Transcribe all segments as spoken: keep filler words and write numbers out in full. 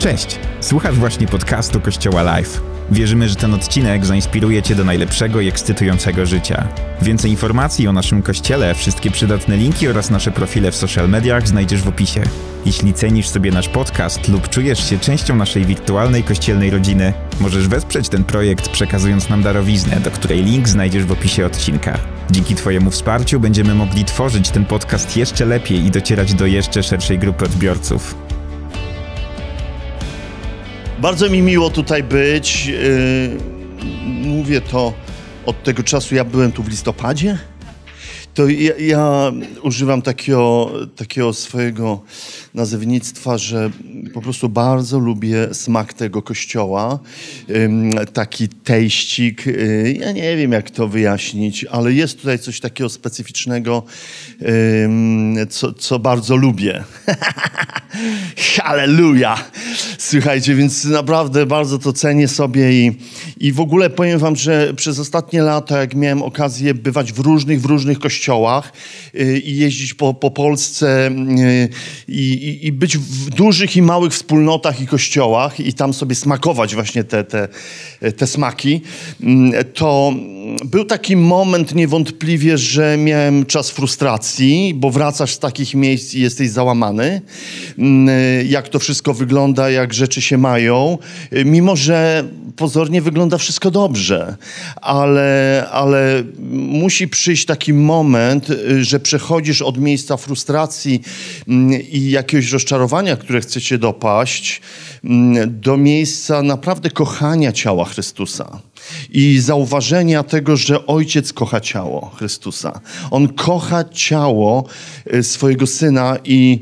Cześć! Słuchasz właśnie podcastu Kościoła Live. Wierzymy, że ten odcinek zainspiruje Cię do najlepszego i ekscytującego życia. Więcej informacji o naszym kościele, wszystkie przydatne linki oraz nasze profile w social mediach znajdziesz w opisie. Jeśli cenisz sobie nasz podcast lub czujesz się częścią naszej wirtualnej kościelnej rodziny, możesz wesprzeć ten projekt przekazując nam darowiznę, do której link znajdziesz w opisie odcinka. Dzięki Twojemu wsparciu będziemy mogli tworzyć ten podcast jeszcze lepiej i docierać do jeszcze szerszej grupy odbiorców. Bardzo mi miło tutaj być. Yy, mówię to od tego czasu, ja byłem tu w listopadzie. To ja, ja używam takiego, takiego swojego nazewnictwa, że po prostu bardzo lubię smak tego kościoła. Ym, taki tejścik. Yy, ja nie wiem, jak to wyjaśnić, ale jest tutaj coś takiego specyficznego, ym, co, co bardzo lubię. Halleluja! Słuchajcie, więc naprawdę bardzo to cenię sobie i, i w ogóle powiem wam, że przez ostatnie lata, jak miałem okazję bywać w różnych, w różnych kościołach yy, i jeździć po, po Polsce yy, i, i być w dużych i małych wspólnotach i kościołach i tam sobie smakować właśnie te, te, te smaki, yy, to był taki moment niewątpliwie, że miałem czas frustracji, bo wracasz z takich miejsc i jesteś załamany, jak to wszystko wygląda, jak rzeczy się mają, mimo że pozornie wygląda wszystko dobrze, ale, ale musi przyjść taki moment, że przechodzisz od miejsca frustracji i jakiegoś rozczarowania, które chce cię dopaść, do miejsca naprawdę kochania ciała Chrystusa. I zauważenia tego, że Ojciec kocha ciało Chrystusa. On kocha ciało swojego Syna i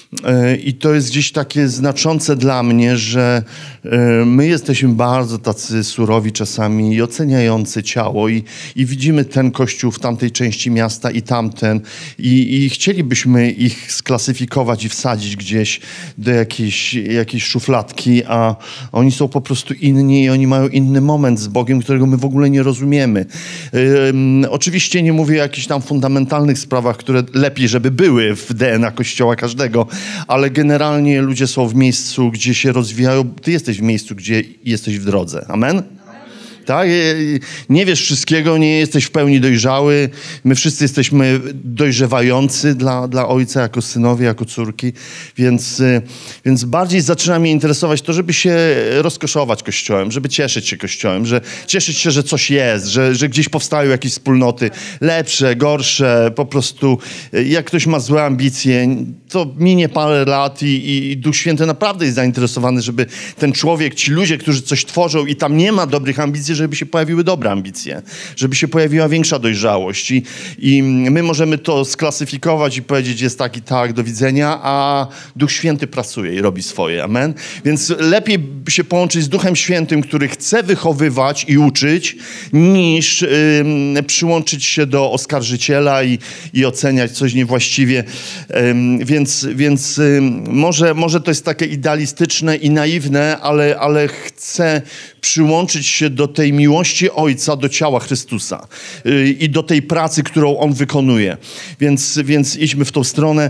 I to jest gdzieś takie znaczące dla mnie, że my jesteśmy bardzo tacy surowi czasami i oceniający ciało i, i widzimy ten kościół w tamtej części miasta i tamten i, i chcielibyśmy ich sklasyfikować i wsadzić gdzieś do jakiejś, jakiejś szufladki, a oni są po prostu inni i oni mają inny moment z Bogiem, którego my w ogóle nie rozumiemy. Um, oczywiście nie mówię o jakichś tam fundamentalnych sprawach, które lepiej, żeby były w D N A Kościoła każdego, ale generalnie ludzie są w miejscu, gdzie się rozwijają. Ty jesteś w miejscu, gdzie jesteś w drodze. Amen? Tak? Nie wiesz wszystkiego, nie jesteś w pełni dojrzały. My wszyscy jesteśmy dojrzewający dla, dla ojca, jako synowie, jako córki. Więc, więc bardziej zaczyna mnie interesować to, żeby się rozkoszować Kościołem, żeby cieszyć się Kościołem, że cieszyć się, że coś jest, że, że gdzieś powstają jakieś wspólnoty lepsze, gorsze. Po prostu jak ktoś ma złe ambicje, to minie parę lat i, i Duch Święty naprawdę jest zainteresowany, żeby ten człowiek, ci ludzie, którzy coś tworzą i tam nie ma dobrych ambicji, żeby się pojawiły dobre ambicje, żeby się pojawiła większa dojrzałość. I, I my możemy to sklasyfikować i powiedzieć, jest tak i tak, do widzenia, a Duch Święty pracuje i robi swoje. Amen? Więc lepiej się połączyć z Duchem Świętym, który chce wychowywać i uczyć, niż ym, przyłączyć się do oskarżyciela i, i oceniać coś niewłaściwie. Ym, więc więc ym, może, może to jest takie idealistyczne i naiwne, ale, ale chcę przyłączyć się do tej miłości Ojca, do ciała Chrystusa yy, i do tej pracy, którą On wykonuje. Więc, więc idźmy w tą stronę.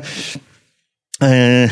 Yy.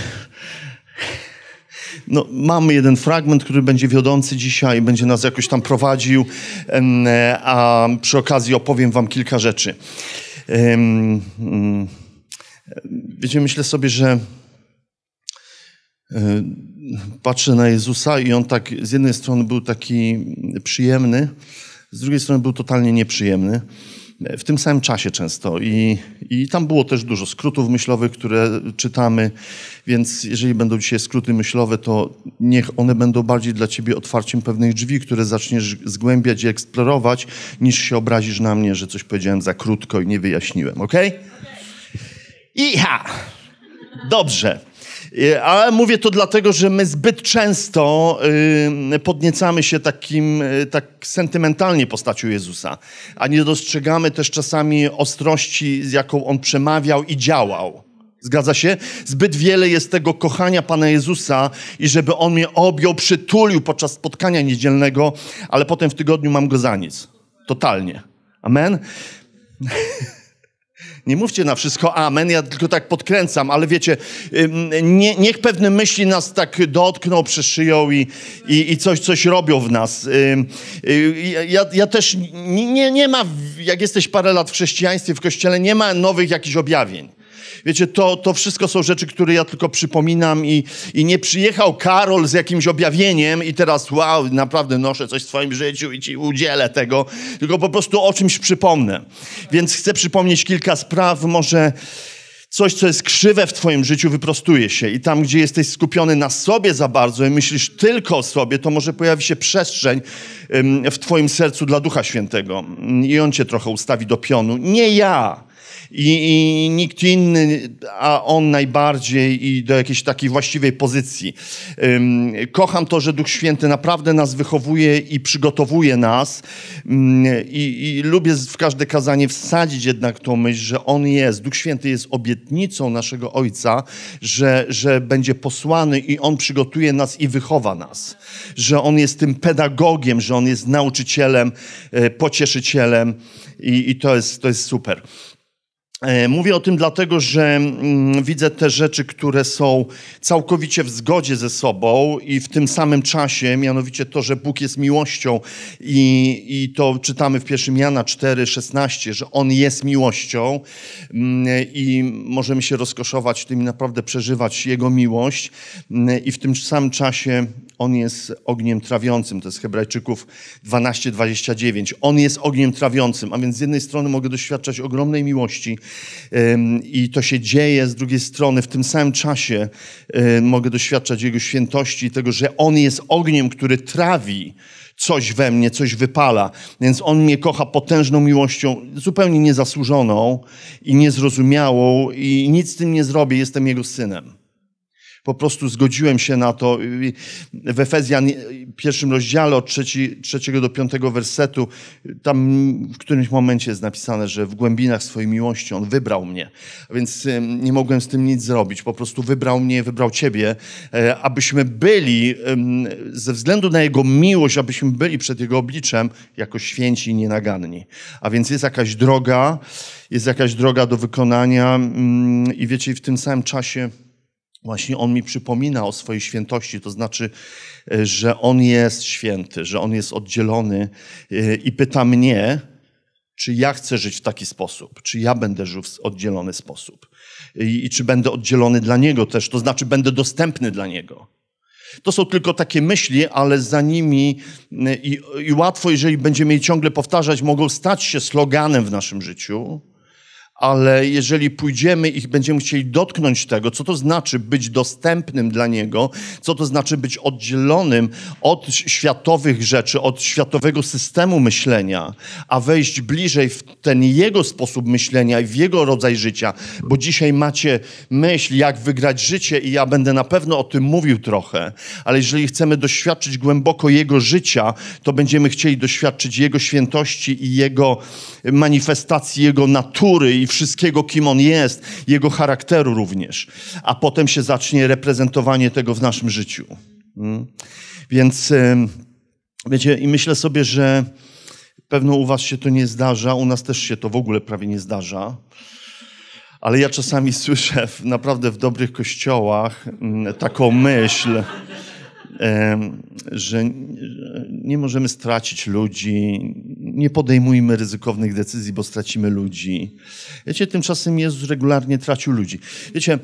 No, mamy jeden fragment, który będzie wiodący dzisiaj, będzie nas jakoś tam prowadził, yy, a przy okazji opowiem wam kilka rzeczy. Yy, yy. Wiecie, myślę sobie, że yy, patrzę na Jezusa i On tak z jednej strony był taki przyjemny, z drugiej strony był totalnie nieprzyjemny. W tym samym czasie często. I, i tam było też dużo skrótów myślowych, które czytamy, więc jeżeli będą dzisiaj skróty myślowe, to niech one będą bardziej dla ciebie otwarciem pewnych drzwi, które zaczniesz zgłębiać i eksplorować, niż się obrazisz na mnie, że coś powiedziałem za krótko i nie wyjaśniłem. Okej? Okay? Iha! Dobrze. Ale mówię to dlatego, że my zbyt często y, podniecamy się takim, y, tak sentymentalnie postacią Jezusa, a nie dostrzegamy też czasami ostrości, z jaką On przemawiał i działał. Zgadza się? Zbyt wiele jest tego kochania Pana Jezusa i żeby On mnie objął, przytulił podczas spotkania niedzielnego, ale potem w tygodniu mam Go za nic. Totalnie. Amen? Nie mówcie na wszystko amen, ja tylko tak podkręcam, ale wiecie, nie, niech pewne myśli nas tak dotkną, przeszyją i, i, i coś, coś robią w nas. Ja, ja też, nie, nie ma, jak jesteś parę lat w chrześcijaństwie, w kościele, nie ma nowych jakichś objawień. Wiecie, to, to wszystko są rzeczy, które ja tylko przypominam i, i nie przyjechał Karol z jakimś objawieniem i teraz wow, naprawdę noszę coś w swoim życiu i ci udzielę tego, tylko po prostu o czymś przypomnę. Więc chcę przypomnieć kilka spraw, może coś, co jest krzywe w twoim życiu, wyprostuje się i tam, gdzie jesteś skupiony na sobie za bardzo i myślisz tylko o sobie, to może pojawi się przestrzeń w twoim sercu dla Ducha Świętego i On cię trochę ustawi do pionu. Nie ja. I, I nikt inny, a On najbardziej i do jakiejś takiej właściwej pozycji. Um, kocham to, że Duch Święty naprawdę nas wychowuje i przygotowuje nas um, i, i lubię w każde kazanie wsadzić jednak tą myśl, że On jest, Duch Święty jest obietnicą naszego Ojca, że, że będzie posłany i On przygotuje nas i wychowa nas. Że On jest tym pedagogiem, że On jest nauczycielem, pocieszycielem i, i to jest, to jest super. Mówię o tym dlatego, że widzę te rzeczy, które są całkowicie w zgodzie ze sobą i w tym samym czasie, mianowicie to, że Bóg jest miłością i, i to czytamy w pierwszym Jana cztery szesnaście, że On jest miłością i możemy się rozkoszować tym i naprawdę przeżywać Jego miłość i w tym samym czasie On jest ogniem trawiącym. To jest Hebrajczyków dwanaście dwadzieścia dziewięć. On jest ogniem trawiącym, a więc z jednej strony mogę doświadczać ogromnej miłości i to się dzieje, z drugiej strony w tym samym czasie mogę doświadczać Jego świętości i tego, że On jest ogniem, który trawi coś we mnie, coś wypala. Więc On mnie kocha potężną miłością, zupełnie niezasłużoną i niezrozumiałą i nic z tym nie zrobię. Jestem Jego synem. Po prostu zgodziłem się na to. W Efezjan pierwszym rozdziale od trzeci, trzeciego do piątego wersetu, tam w którymś momencie jest napisane, że w głębinach swojej miłości On wybrał mnie. A więc nie mogłem z tym nic zrobić. Po prostu wybrał mnie, wybrał ciebie, abyśmy byli, ze względu na Jego miłość, abyśmy byli przed Jego obliczem jako święci i nienaganni. A więc jest jakaś droga, jest jakaś droga do wykonania i wiecie, w tym samym czasie właśnie On mi przypomina o swojej świętości, to znaczy, że On jest święty, że On jest oddzielony i pyta mnie, czy ja chcę żyć w taki sposób, czy ja będę żył w oddzielony sposób i, i czy będę oddzielony dla Niego też, to znaczy będę dostępny dla Niego. To są tylko takie myśli, ale za nimi i, i łatwo, jeżeli będziemy je ciągle powtarzać, mogą stać się sloganem w naszym życiu. Ale jeżeli pójdziemy i będziemy chcieli dotknąć tego, co to znaczy być dostępnym dla Niego, co to znaczy być oddzielonym od światowych rzeczy, od światowego systemu myślenia, a wejść bliżej w ten Jego sposób myślenia i w Jego rodzaj życia, bo dzisiaj macie myśl, jak wygrać życie i ja będę na pewno o tym mówił trochę, ale jeżeli chcemy doświadczyć głęboko Jego życia, to będziemy chcieli doświadczyć Jego świętości i Jego manifestacji, Jego natury i wszystkiego, kim On jest, Jego charakteru również. A potem się zacznie reprezentowanie tego w naszym życiu. Hmm? Więc wiecie, i myślę sobie, że pewno u was się to nie zdarza, u nas też się to w ogóle prawie nie zdarza, ale ja czasami słyszę w, naprawdę w dobrych kościołach taką myśl, że nie możemy stracić ludzi, nie podejmujmy ryzykownych decyzji, bo stracimy ludzi. Wiecie, tymczasem Jezus regularnie tracił ludzi. Wiecie,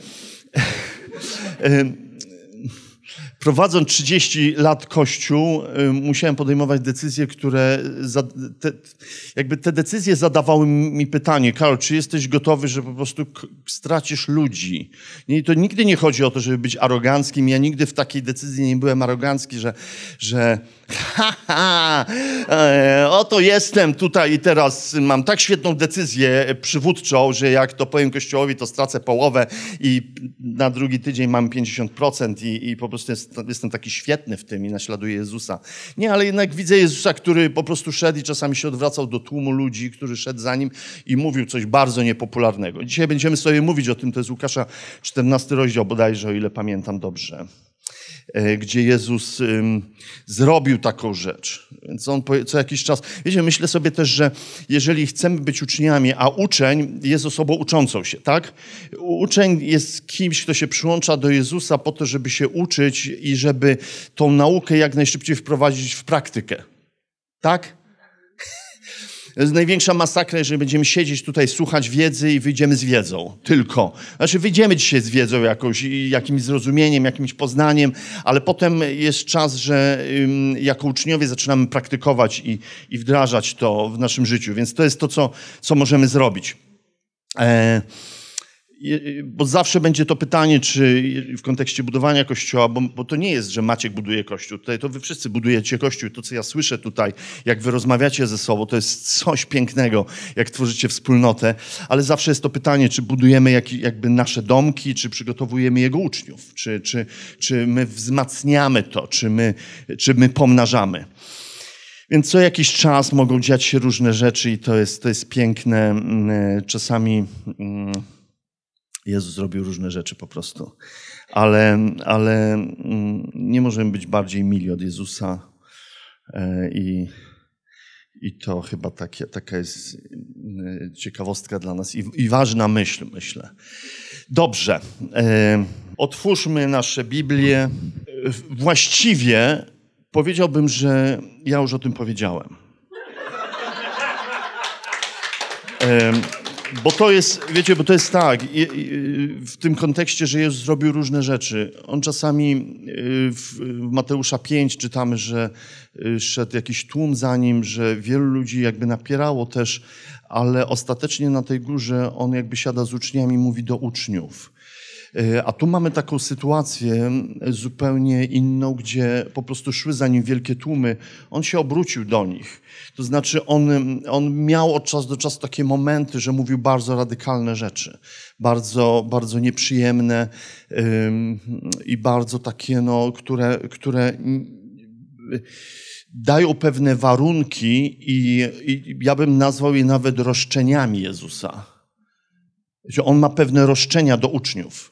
prowadząc trzydzieści lat Kościół, musiałem podejmować decyzje, które... Te, jakby te decyzje zadawały mi pytanie: Karol, czy jesteś gotowy, że po prostu stracisz ludzi? I to nigdy nie chodzi o to, żeby być aroganckim. Ja nigdy w takiej decyzji nie byłem arogancki, że... że ha, ha, e, oto jestem tutaj i teraz mam tak świetną decyzję przywódczą, że jak to powiem Kościołowi, to stracę połowę i na drugi tydzień mam pięćdziesiąt procent i, i po prostu jest, jestem taki świetny w tym i naśladuję Jezusa. Nie, ale jednak widzę Jezusa, który po prostu szedł i czasami się odwracał do tłumu ludzi, który szedł za Nim i mówił coś bardzo niepopularnego. Dzisiaj będziemy sobie mówić o tym, to jest Łukasza czternasty rozdział bodajże, o ile pamiętam dobrze. gdzie Jezus zrobił taką rzecz. Więc on co jakiś czas... Wiecie, myślę sobie też, że jeżeli chcemy być uczniami, a uczeń jest osobą uczącą się, tak? Uczeń jest kimś, kto się przyłącza do Jezusa po to, żeby się uczyć i żeby tą naukę jak najszybciej wprowadzić w praktykę. Tak? To jest największa masakra, jeżeli będziemy siedzieć tutaj, słuchać wiedzy i wyjdziemy z wiedzą. Tylko. Znaczy wyjdziemy dzisiaj z wiedzą jakąś, jakimś zrozumieniem, jakimś poznaniem, ale potem jest czas, że ym, jako uczniowie zaczynamy praktykować i, i wdrażać to w naszym życiu. Więc to jest to, co, co możemy zrobić. E, Bo zawsze będzie to pytanie, czy w kontekście budowania Kościoła, bo, bo to nie jest, że Maciek buduje Kościół. Tutaj to wy wszyscy budujecie Kościół. To, co ja słyszę tutaj, jak wy rozmawiacie ze sobą, to jest coś pięknego, jak tworzycie wspólnotę. Ale zawsze jest to pytanie, czy budujemy jak, jakby nasze domki, czy przygotowujemy jego uczniów, czy, czy, czy my wzmacniamy to, czy my, czy my pomnażamy. Więc co jakiś czas mogą dziać się różne rzeczy i to jest, to jest piękne. Czasami... Jezus zrobił różne rzeczy po prostu, ale, ale nie możemy być bardziej mili od Jezusa i, i to chyba takie, taka jest ciekawostka dla nas i, i ważna myśl, myślę. Dobrze, otwórzmy nasze Biblię. Właściwie powiedziałbym, że ja już o tym powiedziałem. Bo to jest, wiecie, bo to jest tak, w tym kontekście, że Jezus zrobił różne rzeczy. On czasami w Mateusza pięć czytamy, że szedł jakiś tłum za nim, że wielu ludzi jakby napierało też, ale ostatecznie na tej górze on jakby siada z uczniami i mówi do uczniów. A tu mamy taką sytuację zupełnie inną, gdzie po prostu szły za nim wielkie tłumy. On się obrócił do nich. To znaczy on, on miał od czasu do czasu takie momenty, że mówił bardzo radykalne rzeczy. Bardzo, bardzo nieprzyjemne ym, i bardzo takie, no, które, które dają pewne warunki i, i ja bym nazwał je nawet roszczeniami Jezusa. Że on ma pewne roszczenia do uczniów.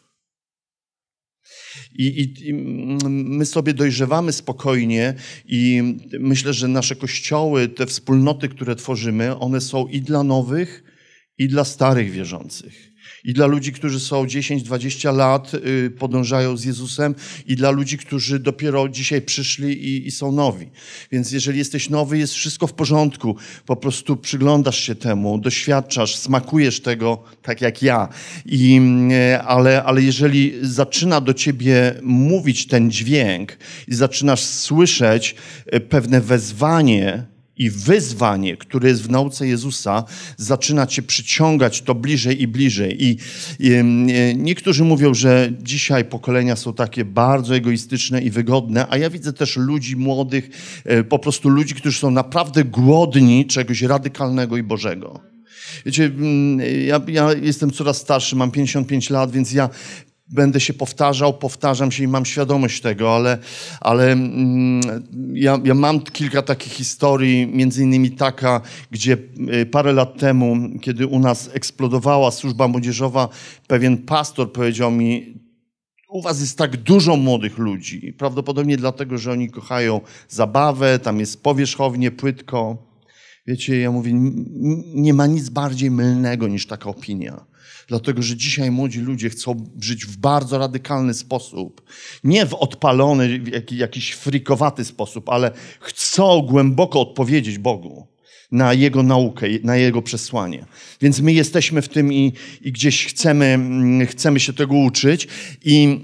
I, i, I my sobie dojrzewamy spokojnie i myślę, że nasze kościoły, te wspólnoty, które tworzymy, one są i dla nowych, i dla starych wierzących. I dla ludzi, którzy są dziesięć dwadzieścia lat, y, podążają z Jezusem i dla ludzi, którzy dopiero dzisiaj przyszli i, i są nowi. Więc jeżeli jesteś nowy, jest wszystko w porządku. Po prostu przyglądasz się temu, doświadczasz, smakujesz tego tak jak ja. I, y, ale, ale jeżeli zaczyna do ciebie mówić ten dźwięk i zaczynasz słyszeć y, pewne wezwanie i wyzwanie, które jest w nauce Jezusa, zaczyna cię przyciągać to bliżej i bliżej. I, i niektórzy mówią, że dzisiaj pokolenia są takie bardzo egoistyczne i wygodne, a ja widzę też ludzi młodych, po prostu ludzi, którzy są naprawdę głodni czegoś radykalnego i Bożego. Wiecie, ja, ja jestem coraz starszy, mam pięćdziesiąt pięć lat, więc ja będę się powtarzał, powtarzam się i mam świadomość tego, ale, ale mm, ja, ja mam kilka takich historii, między innymi taka, gdzie parę lat temu, kiedy u nas eksplodowała służba młodzieżowa, pewien pastor powiedział mi: u was jest tak dużo młodych ludzi, prawdopodobnie dlatego, że oni kochają zabawę, tam jest powierzchownie, płytko. Wiecie, ja mówię, nie ma nic bardziej mylnego niż taka opinia. Dlatego, że dzisiaj młodzi ludzie chcą żyć w bardzo radykalny sposób. Nie w odpalony, w jakiś frikowaty sposób, ale chcą głęboko odpowiedzieć Bogu na Jego naukę, na Jego przesłanie. Więc my jesteśmy w tym i, i gdzieś chcemy, chcemy się tego uczyć. I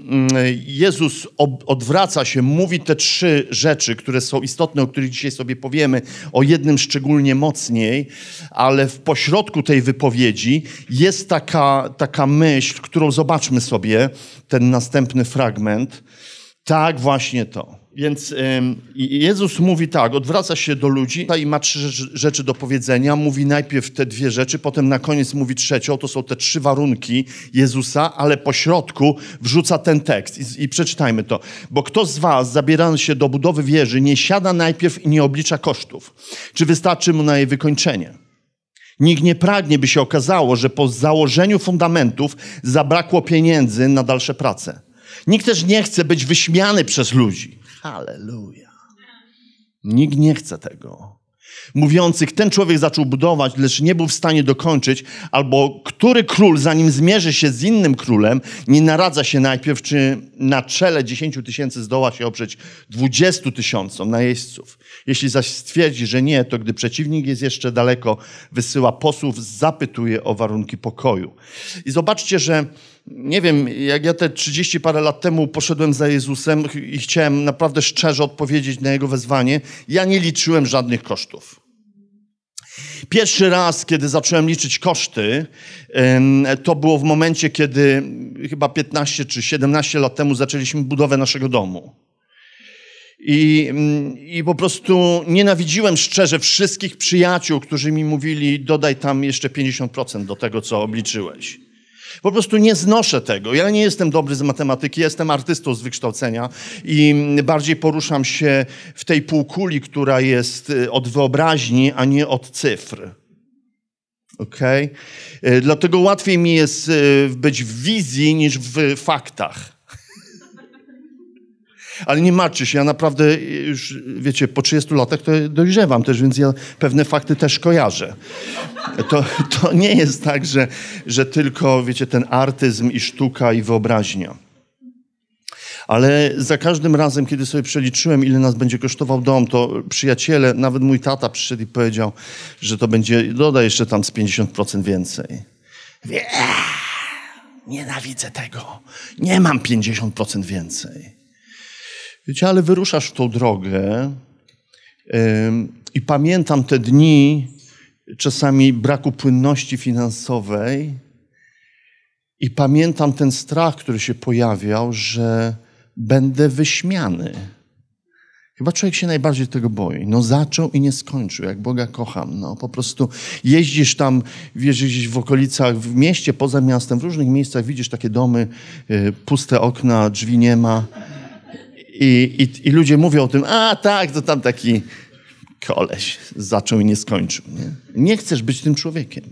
Jezus odwraca się, mówi te trzy rzeczy, które są istotne, o których dzisiaj sobie powiemy, o jednym szczególnie mocniej, ale w pośrodku tej wypowiedzi jest taka, taka myśl, którą zobaczmy sobie, ten następny fragment. Tak, właśnie to. Więc y, Jezus mówi tak, odwraca się do ludzi i ma trzy rzeczy do powiedzenia. Mówi najpierw te dwie rzeczy, potem na koniec mówi trzecią. To są te trzy warunki Jezusa, ale po środku wrzuca ten tekst. I, i przeczytajmy to. Bo kto z was, zabierając się do budowy wieży, nie siada najpierw i nie oblicza kosztów? Czy wystarczy mu na jej wykończenie? Nikt nie pragnie, by się okazało, że po założeniu fundamentów zabrakło pieniędzy na dalsze prace. Nikt też nie chce być wyśmiany przez ludzi. Halleluja. Nikt nie chce tego. Mówiących, ten człowiek zaczął budować, lecz nie był w stanie dokończyć, albo który król, zanim zmierzy się z innym królem, nie naradza się najpierw, czy na czele dziesięciu tysięcy zdoła się oprzeć dwudziestu tysiącom najeźdźców. Jeśli zaś stwierdzi, że nie, to gdy przeciwnik jest jeszcze daleko, wysyła posłów, zapytuje o warunki pokoju. I zobaczcie, że nie wiem, jak ja te trzydzieści parę lat temu poszedłem za Jezusem i chciałem naprawdę szczerze odpowiedzieć na Jego wezwanie, ja nie liczyłem żadnych kosztów. Pierwszy raz, kiedy zacząłem liczyć koszty, to było w momencie, kiedy chyba piętnaście czy siedemnaście lat temu zaczęliśmy budowę naszego domu. I, I po prostu nienawidziłem szczerze wszystkich przyjaciół, którzy mi mówili, dodaj tam jeszcze pięćdziesiąt procent do tego, co obliczyłeś. Po prostu nie znoszę tego. Ja nie jestem dobry z matematyki, jestem artystą z wykształcenia i bardziej poruszam się w tej półkuli, która jest od wyobraźni, a nie od cyfr. Okej? Okay? Dlatego łatwiej mi jest być w wizji niż w faktach. Ale nie martwcie się, ja naprawdę już, wiecie, po trzydziestu latach to dojrzewam też, więc ja pewne fakty też kojarzę. To, to nie jest tak, że, że tylko, wiecie, ten artyzm i sztuka i wyobraźnia. Ale za każdym razem, kiedy sobie przeliczyłem, ile nas będzie kosztował dom, to przyjaciele, nawet mój tata przyszedł i powiedział, że to będzie, dodaj jeszcze tam z pięćdziesiąt procent więcej. Wie, nienawidzę tego. Nie mam pięćdziesiąt procent więcej. Wiecie, ale wyruszasz w tą drogę yy, i pamiętam te dni czasami braku płynności finansowej i pamiętam ten strach, który się pojawiał, że będę wyśmiany. Chyba człowiek się najbardziej tego boi. No zaczął i nie skończył, jak Boga kocham. No po prostu jeździsz tam, wiesz, gdzieś w okolicach, w mieście, poza miastem, w różnych miejscach widzisz takie domy, yy, puste okna, drzwi nie ma. I, i, I ludzie mówią o tym, a tak, to tam taki koleś zaczął i nie skończył. Nie, nie chcesz być tym człowiekiem.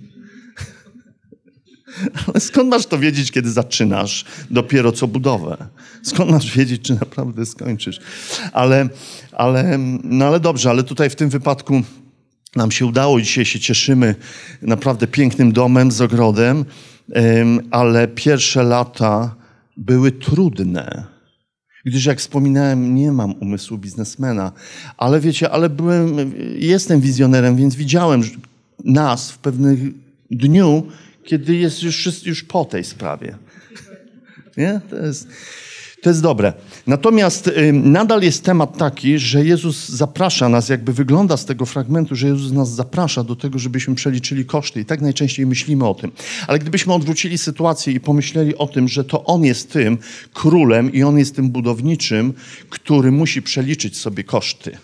Ale skąd masz to wiedzieć, kiedy zaczynasz dopiero co budowę? Skąd masz wiedzieć, czy naprawdę skończysz? Ale, ale, no ale dobrze, ale tutaj w tym wypadku nam się udało. Dzisiaj się cieszymy naprawdę pięknym domem z ogrodem, ale pierwsze lata były trudne. Gdyż jak wspominałem, nie mam umysłu biznesmena, ale wiecie, ale byłem, jestem wizjonerem, więc widziałem nas w pewnym dniu, kiedy jest już, już po tej sprawie. Nie? To jest, to jest dobre. Natomiast y, nadal jest temat taki, że Jezus zaprasza nas, jakby wygląda z tego fragmentu, że Jezus nas zaprasza do tego, żebyśmy przeliczyli koszty. I tak najczęściej myślimy o tym. Ale gdybyśmy odwrócili sytuację i pomyśleli o tym, że to On jest tym królem i On jest tym budowniczym, który musi przeliczyć sobie koszty.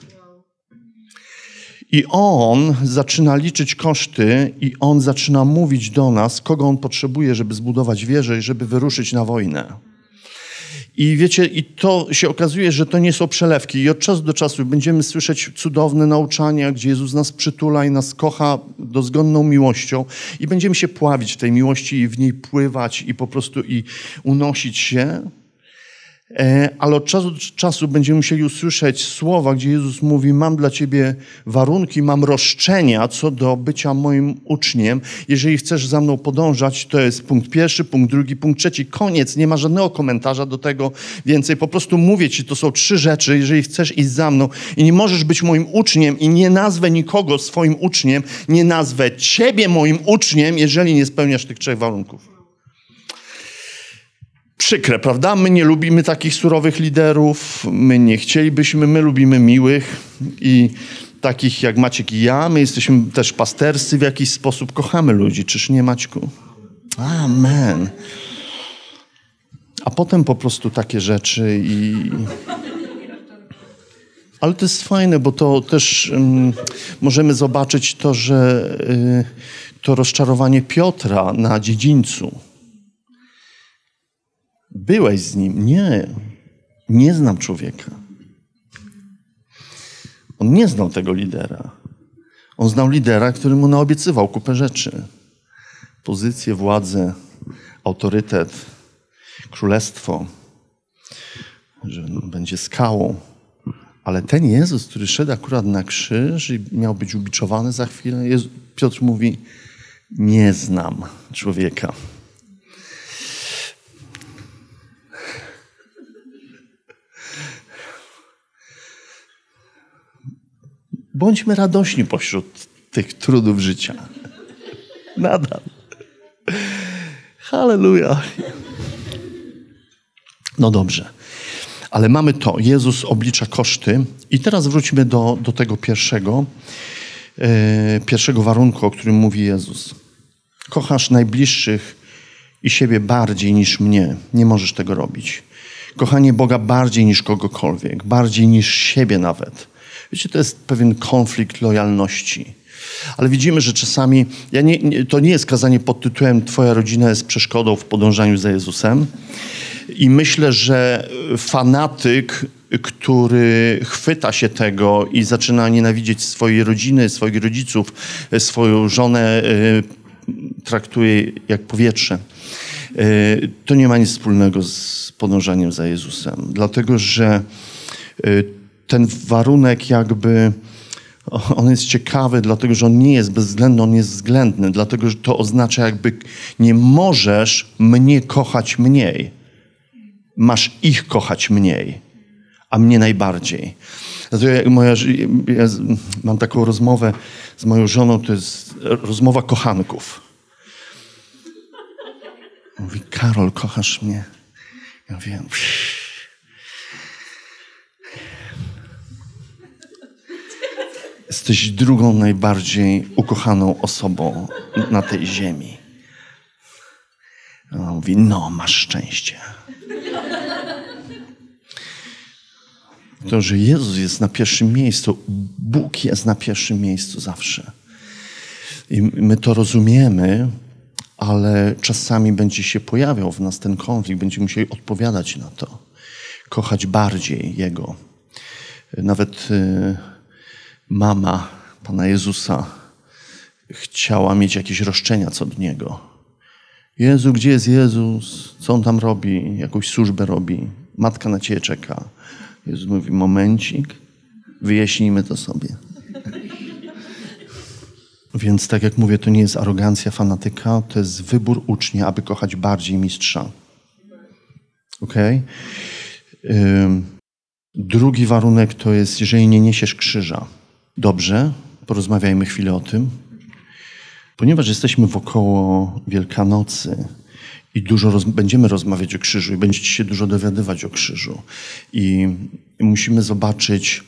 I On zaczyna liczyć koszty i On zaczyna mówić do nas, kogo On potrzebuje, żeby zbudować wieżę i żeby wyruszyć na wojnę. I wiecie, i to się okazuje, że to nie są przelewki. I od czasu do czasu będziemy słyszeć cudowne nauczania, gdzie Jezus nas przytula i nas kocha dozgonną miłością. I będziemy się pławić w tej miłości i w niej pływać i po prostu i unosić się. Ale od czasu do czasu będziemy musieli usłyszeć słowa, gdzie Jezus mówi, mam dla ciebie warunki, mam roszczenia co do bycia moim uczniem. Jeżeli chcesz za mną podążać, to jest punkt pierwszy, punkt drugi, punkt trzeci. Koniec, nie ma żadnego komentarza do tego więcej. Po prostu mówię ci, to są trzy rzeczy, jeżeli chcesz iść za mną i nie możesz być moim uczniem i nie nazwę nikogo swoim uczniem, nie nazwę ciebie moim uczniem, jeżeli nie spełniasz tych trzech warunków. Przykre, prawda? My nie lubimy takich surowych liderów, my nie chcielibyśmy, my lubimy miłych i takich jak Maciek i ja. My jesteśmy też pasterscy w jakiś sposób, kochamy ludzi, czyż nie, Maćku? Amen. A potem po prostu takie rzeczy i... Ale to jest fajne, bo to też um, możemy zobaczyć to, że y, to rozczarowanie Piotra na dziedzińcu. Byłeś z nim? Nie. Nie znam człowieka. On nie znał tego lidera. On znał lidera, który mu naobiecywał kupę rzeczy. Pozycję, władzę, autorytet, królestwo. że będzie skałą. Ale ten Jezus, który szedł akurat na krzyż i miał być ubiczowany za chwilę, Jezu, Piotr mówi, nie znam człowieka. Bądźmy radośni pośród tych trudów życia. Nadal. Halleluja. No dobrze. Ale mamy to. Jezus oblicza koszty. I teraz wróćmy do, do tego pierwszego, yy, pierwszego warunku, o którym mówi Jezus. Kochasz najbliższych i siebie bardziej niż mnie. Nie możesz tego robić. Kochanie Boga bardziej niż kogokolwiek. Bardziej niż siebie nawet. Wiecie, to jest pewien konflikt lojalności. Ale widzimy, że czasami, ja nie, nie, to nie jest kazanie pod tytułem Twoja rodzina jest przeszkodą w podążaniu za Jezusem. I myślę, że fanatyk, który chwyta się tego i zaczyna nienawidzieć swojej rodziny, swoich rodziców, swoją żonę traktuje jak powietrze, to nie ma nic wspólnego z podążaniem za Jezusem. Dlatego, że ten warunek jakby, on jest ciekawy, dlatego że on nie jest bezwzględny, on jest względny. Dlatego, że to oznacza jakby nie możesz mnie kochać mniej. Masz ich kochać mniej, a mnie najbardziej. Dlatego jak moja, ja mam taką rozmowę z moją żoną, to jest rozmowa kochanków. Mówi, Karol, kochasz mnie? Ja wiem. Jesteś drugą najbardziej ukochaną osobą na tej ziemi. Ona mówi, no, masz szczęście. To, że Jezus jest na pierwszym miejscu, Bóg jest na pierwszym miejscu zawsze. I my to rozumiemy, ale czasami będzie się pojawiał w nas ten konflikt, będziemy musieli odpowiadać na to. Kochać bardziej Jego. Nawet y, mama Pana Jezusa chciała mieć jakieś roszczenia co do Niego. Jezu, gdzie jest Jezus? Co On tam robi? Jakąś służbę robi? Matka na Ciebie czeka. Jezus mówi, momencik, wyjaśnijmy to sobie. Więc tak jak mówię, to nie jest arogancja fanatyka, to jest wybór ucznia, aby kochać bardziej mistrza. Okej? Okay? Drugi warunek to jest, jeżeli nie niesiesz krzyża. Dobrze, porozmawiajmy chwilę o tym. Ponieważ jesteśmy wokoło Wielkanocy i dużo roz, będziemy rozmawiać o krzyżu i będziecie się dużo dowiadywać o krzyżu. I, i musimy zobaczyć,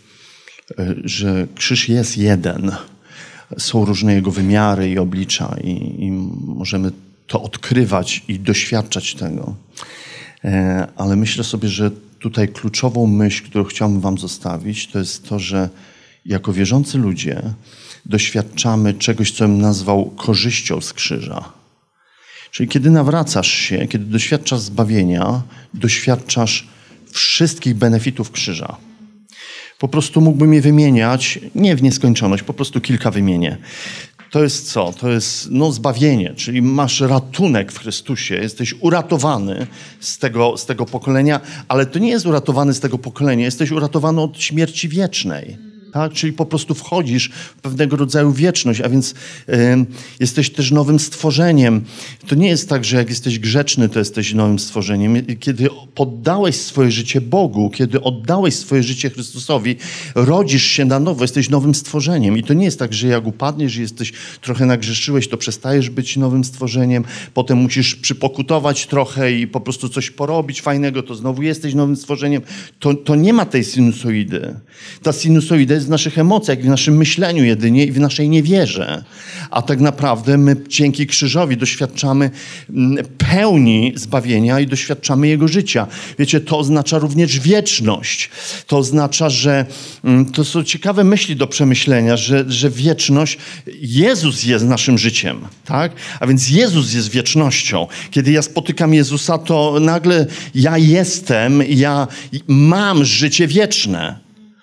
że krzyż jest jeden. Są różne jego wymiary i oblicza i, i możemy to odkrywać i doświadczać tego. E, ale myślę sobie, że tutaj kluczową myśl, którą chciałbym wam zostawić, to jest to, że jako wierzący ludzie doświadczamy czegoś, co bym nazwał korzyścią z krzyża. Czyli kiedy nawracasz się, kiedy doświadczasz zbawienia, doświadczasz wszystkich benefitów krzyża. Po prostu mógłbym je wymieniać, nie w nieskończoność, po prostu kilka wymienię. To jest co? To jest no, zbawienie, czyli masz ratunek w Chrystusie, jesteś uratowany z tego, z tego pokolenia, ale to nie jest uratowany z tego pokolenia, jesteś uratowany od śmierci wiecznej. Tak? Czyli po prostu wchodzisz w pewnego rodzaju wieczność, a więc y, jesteś też nowym stworzeniem. To nie jest tak, że jak jesteś grzeczny, to jesteś nowym stworzeniem. Kiedy poddałeś swoje życie Bogu, kiedy oddałeś swoje życie Chrystusowi, rodzisz się na nowo, jesteś nowym stworzeniem. I to nie jest tak, że jak upadniesz i jesteś trochę nagrzeszyłeś, to przestajesz być nowym stworzeniem, potem musisz przypokutować trochę i po prostu coś porobić fajnego, to znowu jesteś nowym stworzeniem. To, to nie ma tej sinusoidy. Ta sinusoida jest w naszych emocjach, w naszym myśleniu jedynie i w naszej niewierze. A tak naprawdę my dzięki krzyżowi doświadczamy pełni zbawienia i doświadczamy Jego życia. Wiecie, to oznacza również wieczność. To oznacza, że to są ciekawe myśli do przemyślenia, że, że wieczność, Jezus jest naszym życiem, tak? A więc Jezus jest wiecznością. Kiedy ja spotykam Jezusa, to nagle ja jestem, ja mam życie wieczne.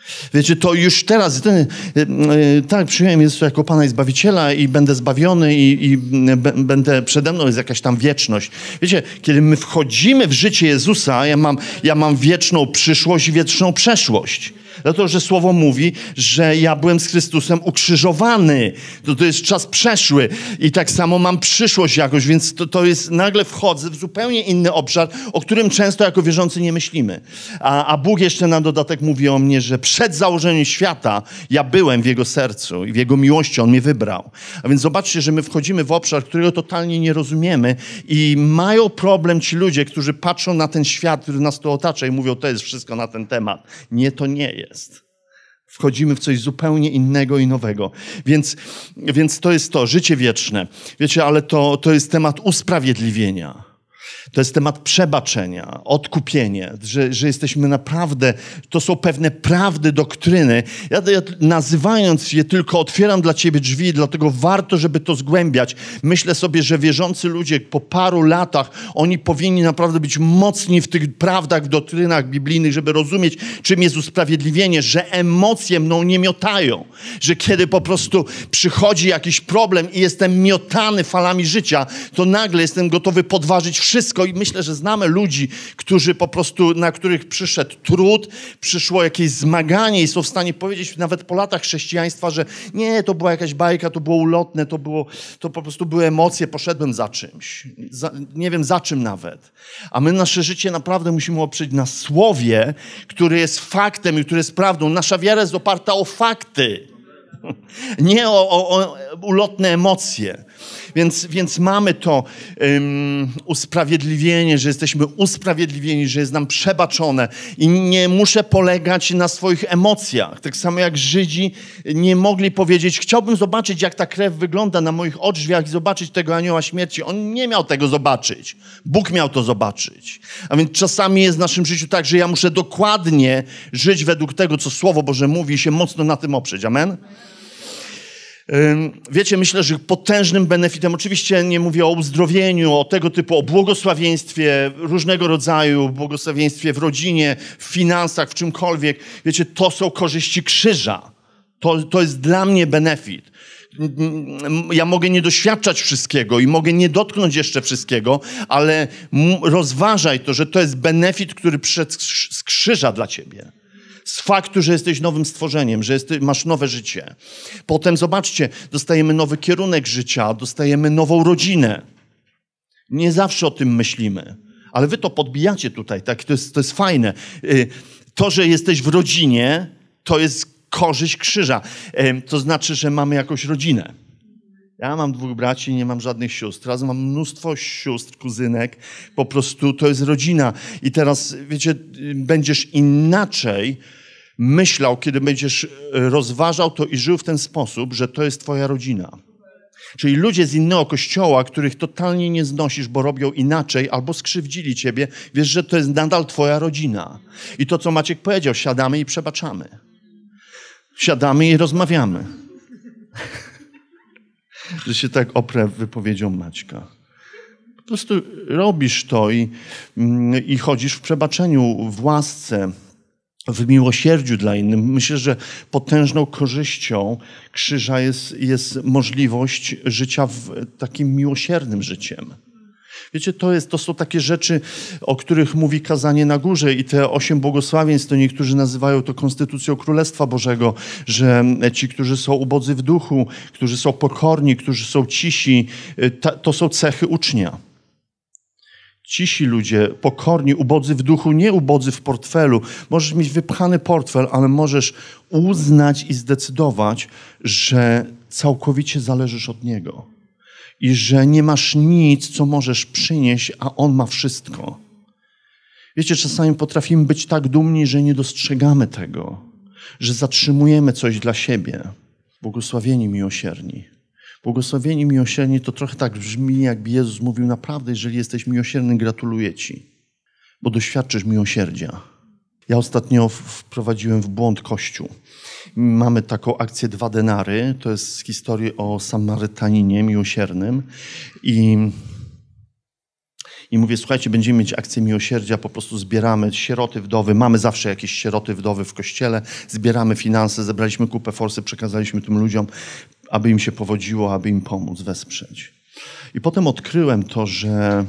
Wiecie, to już teraz, ten, tak, przyjąłem Jezusa jako Pana i Zbawiciela i będę zbawiony i, i b, będę, przede mną jest jakaś tam wieczność. Wiecie, kiedy my wchodzimy w życie Jezusa, ja mam, ja mam wieczną przyszłość i wieczną przeszłość. Dlatego, że Słowo mówi, że ja byłem z Chrystusem ukrzyżowany. To, to jest czas przeszły. I tak samo mam przyszłość jakoś, więc to, to jest, nagle wchodzę w zupełnie inny obszar, o którym często jako wierzący nie myślimy. A, a Bóg jeszcze na dodatek mówi o mnie, że przed założeniem świata ja byłem w Jego sercu i w Jego miłości On mnie wybrał. A więc zobaczcie, że my wchodzimy w obszar, którego totalnie nie rozumiemy i mają problem ci ludzie, którzy patrzą na ten świat, który nas tu otacza i mówią, to jest wszystko na ten temat. Nie, to nie jest. Jest. Wchodzimy w coś zupełnie innego i nowego. Więc, więc to jest to, życie wieczne. Wiecie, ale to, to jest temat usprawiedliwienia. To jest temat przebaczenia, odkupienie, że, że jesteśmy naprawdę, to są pewne prawdy, doktryny. Ja, ja nazywając je tylko otwieram dla ciebie drzwi, dlatego warto, żeby to zgłębiać. Myślę sobie, że wierzący ludzie po paru latach, oni powinni naprawdę być mocni w tych prawdach, w doktrynach biblijnych, żeby rozumieć, czym jest usprawiedliwienie, że emocje mną nie miotają, że kiedy po prostu przychodzi jakiś problem i jestem miotany falami życia, to nagle jestem gotowy podważyć wszystko. I myślę, że znamy ludzi, którzy po prostu, na których przyszedł trud, przyszło jakieś zmaganie i są w stanie powiedzieć nawet po latach chrześcijaństwa, że nie, to była jakaś bajka, to było ulotne, to, było, to po prostu były emocje, poszedłem za czymś. Za, nie wiem za czym nawet. A my nasze życie naprawdę musimy oprzeć na słowie, które jest faktem i które jest prawdą. Nasza wiara jest oparta o fakty. Nie o, o, o ulotne emocje. Więc, więc mamy to um, usprawiedliwienie, że jesteśmy usprawiedliwieni, że jest nam przebaczone i nie muszę polegać na swoich emocjach. Tak samo jak Żydzi nie mogli powiedzieć, chciałbym zobaczyć, jak ta krew wygląda na moich odrzwiach i zobaczyć tego anioła śmierci. On nie miał tego zobaczyć. Bóg miał to zobaczyć. A więc czasami jest w naszym życiu tak, że ja muszę dokładnie żyć według tego, co Słowo Boże mówi i się mocno na tym oprzeć. Amen? Wiecie, myślę, że potężnym benefitem, oczywiście nie mówię o uzdrowieniu, o tego typu, o błogosławieństwie różnego rodzaju, błogosławieństwie w rodzinie, w finansach, w czymkolwiek. Wiecie, to są korzyści krzyża. To, to jest dla mnie benefit. Ja mogę nie doświadczać wszystkiego i mogę nie dotknąć jeszcze wszystkiego, ale rozważaj to, że to jest benefit, który przyszedł z krzyża dla ciebie. Z faktu, że jesteś nowym stworzeniem, że jesteś, masz nowe życie. Potem zobaczcie, dostajemy nowy kierunek życia, dostajemy nową rodzinę. Nie zawsze o tym myślimy, ale wy to podbijacie tutaj, tak? To jest, to jest fajne. To, że jesteś w rodzinie, to jest korzyść krzyża. To znaczy, że mamy jakąś rodzinę. Ja mam dwóch braci, nie mam żadnych sióstr. Razem mam mnóstwo sióstr, kuzynek. Po prostu to jest rodzina. I teraz, wiecie, będziesz inaczej myślał, kiedy będziesz rozważał to i żył w ten sposób, że to jest twoja rodzina. Czyli ludzie z innego kościoła, których totalnie nie znosisz, bo robią inaczej albo skrzywdzili ciebie, wiesz, że to jest nadal twoja rodzina. I to, co Maciek powiedział, siadamy i przebaczamy. Siadamy i rozmawiamy. Że się tak oprę wypowiedzią Maćka. Po prostu robisz to i, i chodzisz w przebaczeniu, w łasce, w miłosierdziu dla innych. Myślę, że potężną korzyścią krzyża jest, jest możliwość życia w takim miłosiernym życiem. Wiecie, to, jest, to są takie rzeczy, o których mówi kazanie na górze i te osiem błogosławieństw, to niektórzy nazywają to konstytucją Królestwa Bożego, że ci, którzy są ubodzy w duchu, którzy są pokorni, którzy są cisi, to są cechy ucznia. Cisi ludzie, pokorni, ubodzy w duchu, nie ubodzy w portfelu. Możesz mieć wypchany portfel, ale możesz uznać i zdecydować, że całkowicie zależysz od Niego. I że nie masz nic, co możesz przynieść, a On ma wszystko. Wiecie, czasami potrafimy być tak dumni, że nie dostrzegamy tego, że zatrzymujemy coś dla siebie. Błogosławieni miłosierni. Błogosławieni miłosierni to trochę tak brzmi, jakby Jezus mówił, naprawdę, jeżeli jesteś miłosierny, gratuluję ci, bo doświadczysz miłosierdzia. Ja ostatnio wprowadziłem w błąd Kościół. Mamy taką akcję Dwa denary. To jest z historii o Samarytaninie miłosiernym. I, I mówię, słuchajcie, będziemy mieć akcję miłosierdzia, po prostu zbieramy sieroty, wdowy, mamy zawsze jakieś sieroty, wdowy w kościele, zbieramy finanse, zebraliśmy kupę forsy, przekazaliśmy tym ludziom, aby im się powodziło, aby im pomóc, wesprzeć. I potem odkryłem to, że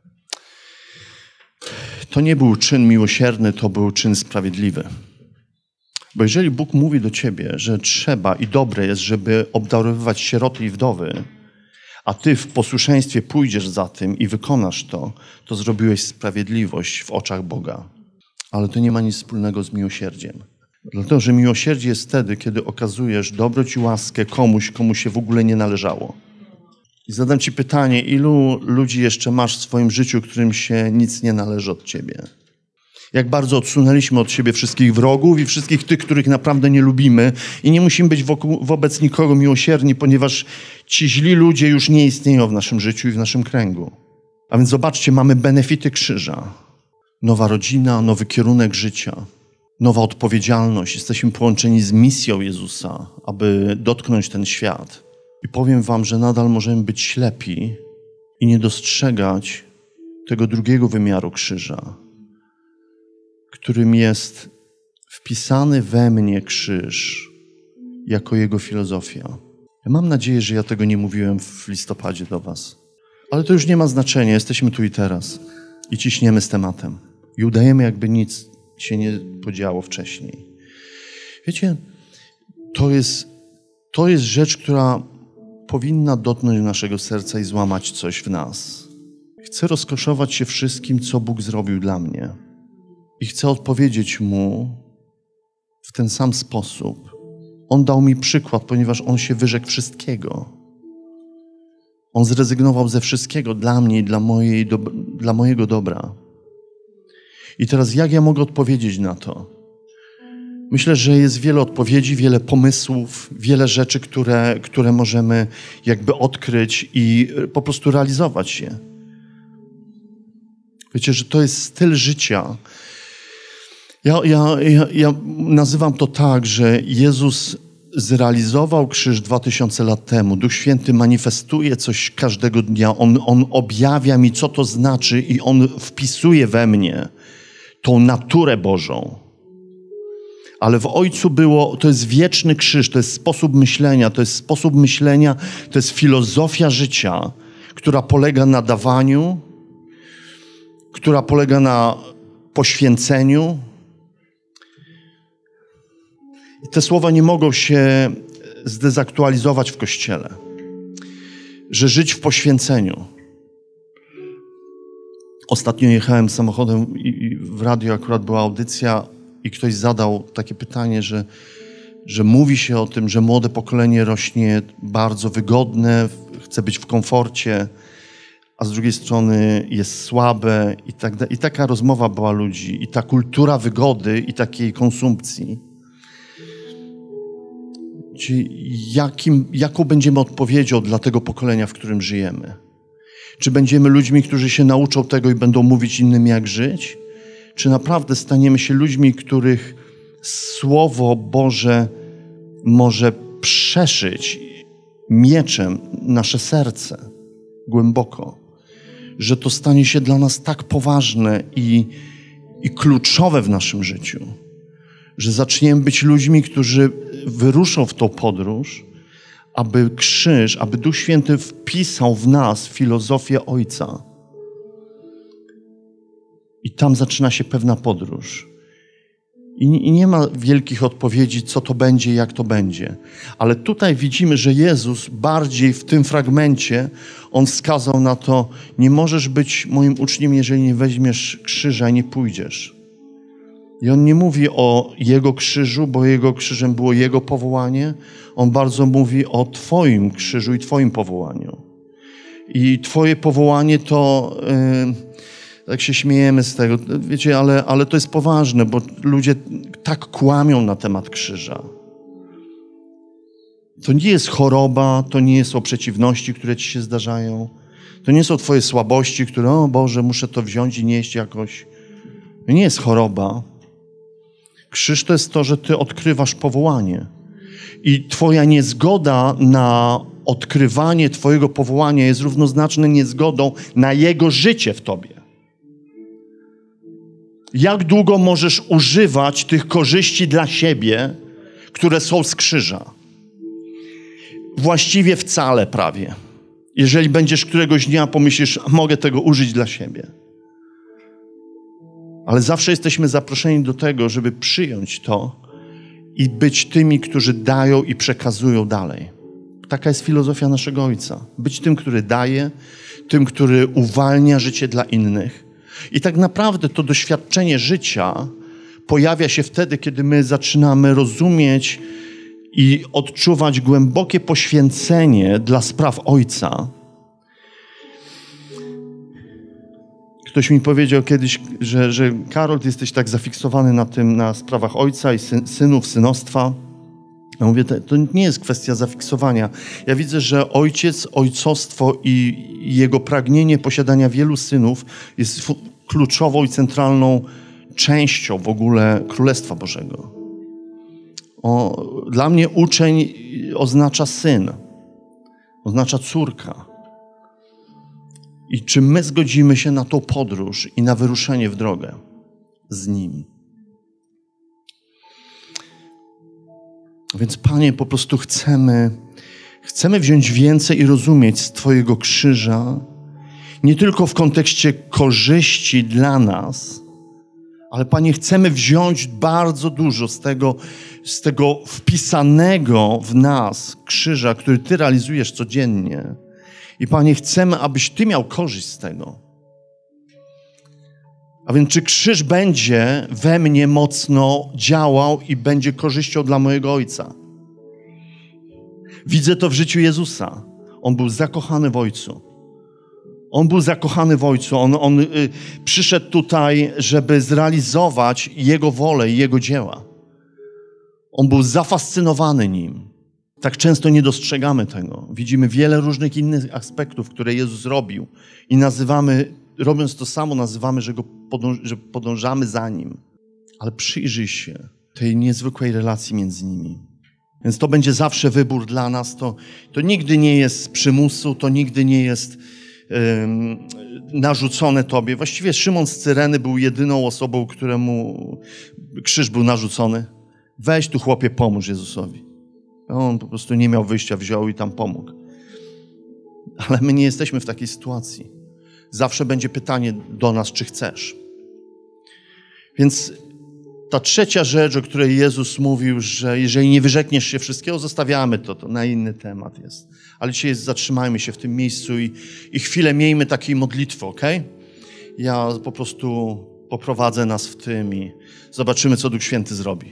to nie był czyn miłosierny, to był czyn sprawiedliwy. Bo jeżeli Bóg mówi do ciebie, że trzeba i dobre jest, żeby obdarowywać sieroty i wdowy, a ty w posłuszeństwie pójdziesz za tym i wykonasz to, to zrobiłeś sprawiedliwość w oczach Boga. Ale to nie ma nic wspólnego z miłosierdziem. Dlatego, że miłosierdzie jest wtedy, kiedy okazujesz dobroć i łaskę komuś, komu się w ogóle nie należało. I zadam ci pytanie, ilu ludzi jeszcze masz w swoim życiu, którym się nic nie należy od ciebie? Jak bardzo odsunęliśmy od siebie wszystkich wrogów i wszystkich tych, których naprawdę nie lubimy i nie musimy być wokół, wobec nikogo miłosierni, ponieważ ci źli ludzie już nie istnieją w naszym życiu i w naszym kręgu. A więc zobaczcie, mamy benefity krzyża. Nowa rodzina, nowy kierunek życia, nowa odpowiedzialność. Jesteśmy połączeni z misją Jezusa, aby dotknąć ten świat. I powiem wam, że nadal możemy być ślepi i nie dostrzegać tego drugiego wymiaru krzyża, którym jest wpisany we mnie krzyż jako jego filozofia. Ja mam nadzieję, że ja tego nie mówiłem w listopadzie do was. Ale to już nie ma znaczenia. Jesteśmy tu i teraz. I ciśniemy z tematem. I udajemy, jakby nic się nie podziało wcześniej. Wiecie, to jest, to jest rzecz, która powinna dotknąć naszego serca i złamać coś w nas. Chcę rozkoszować się wszystkim, co Bóg zrobił dla mnie. I chcę odpowiedzieć Mu w ten sam sposób. On dał mi przykład, ponieważ On się wyrzekł wszystkiego. On zrezygnował ze wszystkiego dla mnie i dla, mojej, do, dla mojego dobra. I teraz jak ja mogę odpowiedzieć na to? Myślę, że jest wiele odpowiedzi, wiele pomysłów, wiele rzeczy, które, które możemy jakby odkryć i po prostu realizować je. Wiecie, że to jest styl życia. Ja, ja, ja, ja nazywam to tak, że Jezus zrealizował krzyż dwa tysiące lat temu. Duch Święty manifestuje coś każdego dnia. On, on objawia mi, co to znaczy i On wpisuje we mnie tą naturę Bożą. Ale w Ojcu było, to jest wieczny krzyż, to jest sposób myślenia, to jest sposób myślenia, to jest filozofia życia, która polega na dawaniu, która polega na poświęceniu. I te słowa nie mogą się zdezaktualizować w Kościele. Że żyć w poświęceniu. Ostatnio jechałem samochodem i w radiu akurat była audycja i ktoś zadał takie pytanie, że, że mówi się o tym, że młode pokolenie rośnie bardzo wygodne, chce być w komforcie, a z drugiej strony jest słabe i, tak, i taka rozmowa była ludzi. I ta kultura wygody i takiej konsumpcji. Jakim, jaką będziemy odpowiedzią dla tego pokolenia, w którym żyjemy? Czy będziemy ludźmi, którzy się nauczą tego i będą mówić innym, jak żyć? Czy naprawdę staniemy się ludźmi, których Słowo Boże może przeszyć mieczem nasze serce głęboko? Że to stanie się dla nas tak poważne i, i kluczowe w naszym życiu, że zaczniemy być ludźmi, którzy wyruszą w tą podróż, aby krzyż, aby Duch Święty wpisał w nas filozofię Ojca. I tam zaczyna się pewna podróż. I, I nie ma wielkich odpowiedzi, co to będzie, jak to będzie. Ale tutaj widzimy, że Jezus bardziej w tym fragmencie, On wskazał na to, nie możesz być moim uczniem, jeżeli nie weźmiesz krzyża i nie pójdziesz. I On nie mówi o Jego krzyżu, bo Jego krzyżem było Jego powołanie. On bardzo mówi o Twoim krzyżu i Twoim powołaniu. I Twoje powołanie to... Yy, tak się śmiejemy z tego, wiecie, ale, ale to jest poważne, bo ludzie tak kłamią na temat krzyża. To nie jest choroba, to nie są przeciwności, które ci się zdarzają. To nie są twoje słabości, które, o Boże, muszę to wziąć i nieść jakoś. To nie jest choroba. Krzyż to jest to, że ty odkrywasz powołanie. I twoja niezgoda na odkrywanie twojego powołania jest równoznaczna niezgodą na Jego życie w tobie. Jak długo możesz używać tych korzyści dla siebie, które są z krzyża? Właściwie wcale prawie. Jeżeli będziesz któregoś dnia pomyślisz, mogę tego użyć dla siebie. Ale zawsze jesteśmy zaproszeni do tego, żeby przyjąć to i być tymi, którzy dają i przekazują dalej. Taka jest filozofia naszego Ojca. Być tym, który daje, tym, który uwalnia życie dla innych. I tak naprawdę to doświadczenie życia pojawia się wtedy, kiedy my zaczynamy rozumieć i odczuwać głębokie poświęcenie dla spraw Ojca. Ktoś mi powiedział kiedyś, że, że Karol, ty jesteś tak zafiksowany na tym, na sprawach Ojca i syn, synów, synostwa. Ja mówię, to, to nie jest kwestia zafiksowania. Ja widzę, że ojciec, ojcostwo i jego pragnienie posiadania wielu synów jest kluczową i centralną częścią w ogóle Królestwa Bożego. O, dla mnie uczeń oznacza syn, oznacza córka. I czy my zgodzimy się na tą podróż i na wyruszenie w drogę z Nim? Więc Panie, po prostu chcemy, chcemy wziąć więcej i rozumieć z Twojego krzyża, nie tylko w kontekście korzyści dla nas, ale Panie, chcemy wziąć bardzo dużo z tego, z tego wpisanego w nas krzyża, który Ty realizujesz codziennie. I Panie, chcemy, abyś Ty miał korzyść z tego. A więc czy krzyż będzie we mnie mocno działał i będzie korzyścią dla mojego Ojca? Widzę to w życiu Jezusa. On był zakochany w Ojcu. On był zakochany w Ojcu. On, on y, przyszedł tutaj, żeby zrealizować Jego wolę i Jego dzieła. On był zafascynowany Nim. Tak często nie dostrzegamy tego. Widzimy wiele różnych innych aspektów, które Jezus robił i nazywamy, robiąc to samo, nazywamy, że, go podąż, że podążamy za Nim. Ale przyjrzyj się tej niezwykłej relacji między nimi. Więc to będzie zawsze wybór dla nas. To, to nigdy nie jest z przymusu, to nigdy nie jest um, narzucone Tobie. Właściwie Szymon z Cyreny był jedyną osobą, któremu krzyż był narzucony. Weź tu, chłopie, pomóż Jezusowi. On po prostu nie miał wyjścia, wziął i tam pomógł. Ale my nie jesteśmy w takiej sytuacji. Zawsze będzie pytanie do nas, czy chcesz. Więc ta trzecia rzecz, o której Jezus mówił, że jeżeli nie wyrzekniesz się wszystkiego, zostawiamy to, to na inny temat jest. Ale dzisiaj zatrzymajmy się w tym miejscu i, i chwilę miejmy takiej modlitwy, okej? Ja po prostu poprowadzę nas w tym i zobaczymy, co Duch Święty zrobi.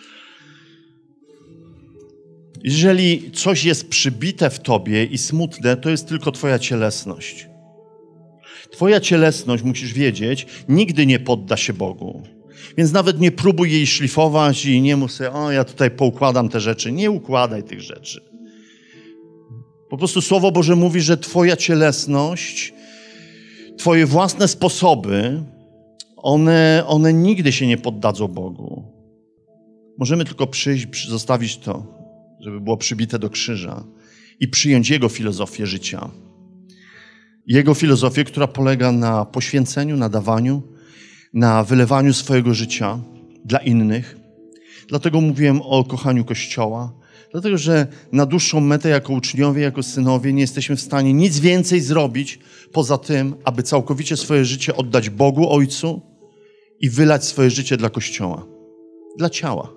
Jeżeli coś jest przybite w tobie i smutne, to jest tylko twoja cielesność. Twoja cielesność, musisz wiedzieć, nigdy nie podda się Bogu. Więc nawet nie próbuj jej szlifować i nie mów sobie, o, ja tutaj poukładam te rzeczy. Nie układaj tych rzeczy. Po prostu Słowo Boże mówi, że twoja cielesność, twoje własne sposoby, one, one nigdy się nie poddadzą Bogu. Możemy tylko przyjść, zostawić to, żeby było przybite do krzyża i przyjąć Jego filozofię życia. Jego filozofię, która polega na poświęceniu, na dawaniu, na wylewaniu swojego życia dla innych. Dlatego mówiłem o kochaniu Kościoła. Dlatego, że na dłuższą metę jako uczniowie, jako synowie nie jesteśmy w stanie nic więcej zrobić poza tym, aby całkowicie swoje życie oddać Bogu Ojcu i wylać swoje życie dla Kościoła, dla ciała.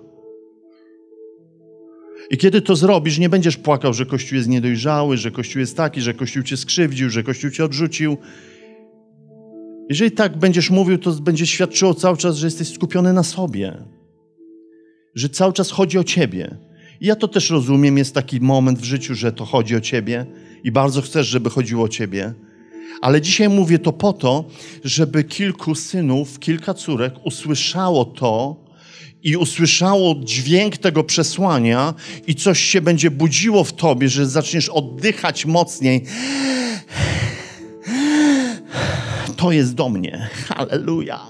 I kiedy to zrobisz, nie będziesz płakał, że Kościół jest niedojrzały, że Kościół jest taki, że Kościół cię skrzywdził, że Kościół cię odrzucił. Jeżeli tak będziesz mówił, to będzie świadczyło cały czas, że jesteś skupiony na sobie. Że cały czas chodzi o ciebie. I ja to też rozumiem, jest taki moment w życiu, że to chodzi o ciebie i bardzo chcesz, żeby chodziło o ciebie. Ale dzisiaj mówię to po to, żeby kilku synów, kilka córek usłyszało to, i usłyszało dźwięk tego przesłania i coś się będzie budziło w tobie, że zaczniesz oddychać mocniej. To jest do mnie. Halleluja.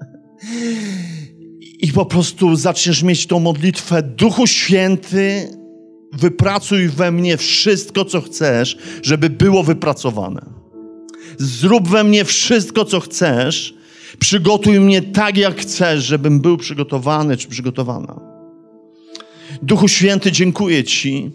I po prostu zaczniesz mieć tą modlitwę: Duchu Święty, wypracuj we mnie wszystko, co chcesz, żeby było wypracowane. Zrób we mnie wszystko, co chcesz. Przygotuj mnie tak, jak chcesz, żebym był przygotowany czy przygotowana. Duchu Święty, dziękuję Ci.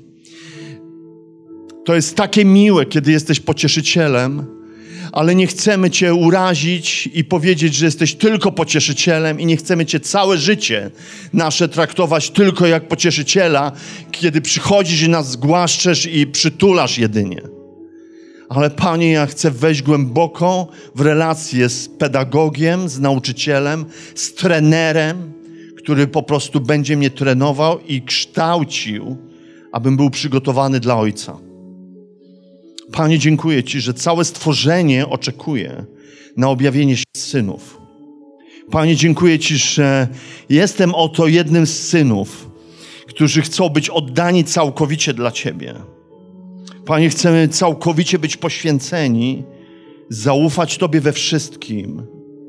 To jest takie miłe, kiedy jesteś pocieszycielem, ale nie chcemy Cię urazić i powiedzieć, że jesteś tylko pocieszycielem i nie chcemy Cię całe życie nasze traktować tylko jak pocieszyciela, kiedy przychodzisz i nas zgłaszczesz i przytulasz jedynie. Ale Panie, ja chcę wejść głęboko w relację z pedagogiem, z nauczycielem, z trenerem, który po prostu będzie mnie trenował i kształcił, abym był przygotowany dla Ojca. Panie, dziękuję Ci, że całe stworzenie oczekuje na objawienie się synów. Panie, dziękuję Ci, że jestem oto jednym z synów, którzy chcą być oddani całkowicie dla Ciebie. Panie, chcemy całkowicie być poświęceni, zaufać Tobie we wszystkim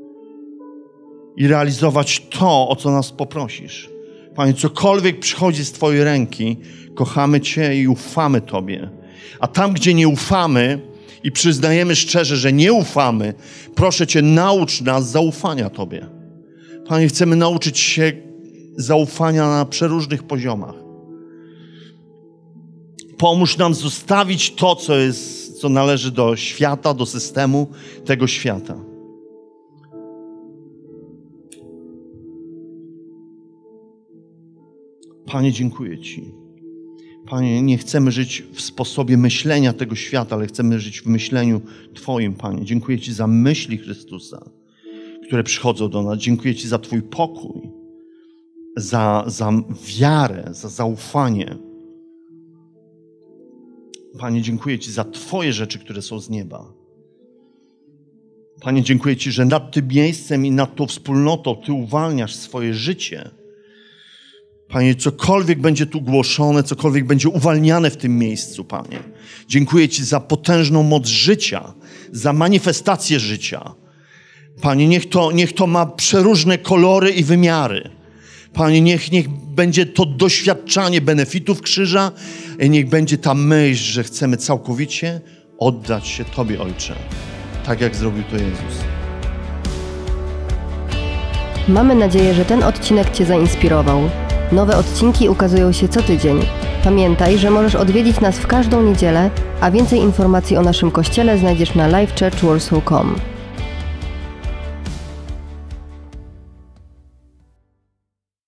i realizować to, o co nas poprosisz. Panie, cokolwiek przychodzi z Twojej ręki, kochamy Cię i ufamy Tobie. A tam, gdzie nie ufamy i przyznajemy szczerze, że nie ufamy, proszę Cię, naucz nas zaufania Tobie. Panie, chcemy nauczyć się zaufania na przeróżnych poziomach. Pomóż nam zostawić to, co jest, co należy do świata, do systemu tego świata. Panie, dziękuję Ci. Panie, nie chcemy żyć w sposobie myślenia tego świata, ale chcemy żyć w myśleniu Twoim, Panie. Dziękuję Ci za myśli Chrystusa, które przychodzą do nas. Dziękuję Ci za Twój pokój, za, za wiarę, za zaufanie. Panie, dziękuję Ci za Twoje rzeczy, które są z nieba. Panie, dziękuję Ci, że nad tym miejscem i nad tą wspólnotą Ty uwalniasz swoje życie. Panie, cokolwiek będzie tu głoszone, cokolwiek będzie uwalniane w tym miejscu, Panie. Dziękuję Ci za potężną moc życia, za manifestację życia. Panie, niech to, niech to ma przeróżne kolory i wymiary. Panie, niech, niech będzie to doświadczanie benefitów krzyża i niech będzie ta myśl, że chcemy całkowicie oddać się Tobie, Ojcze, tak jak zrobił to Jezus. Mamy nadzieję, że ten odcinek Cię zainspirował. Nowe odcinki ukazują się co tydzień. Pamiętaj, że możesz odwiedzić nas w każdą niedzielę, a więcej informacji o naszym kościele znajdziesz na live church warsaw kropka com.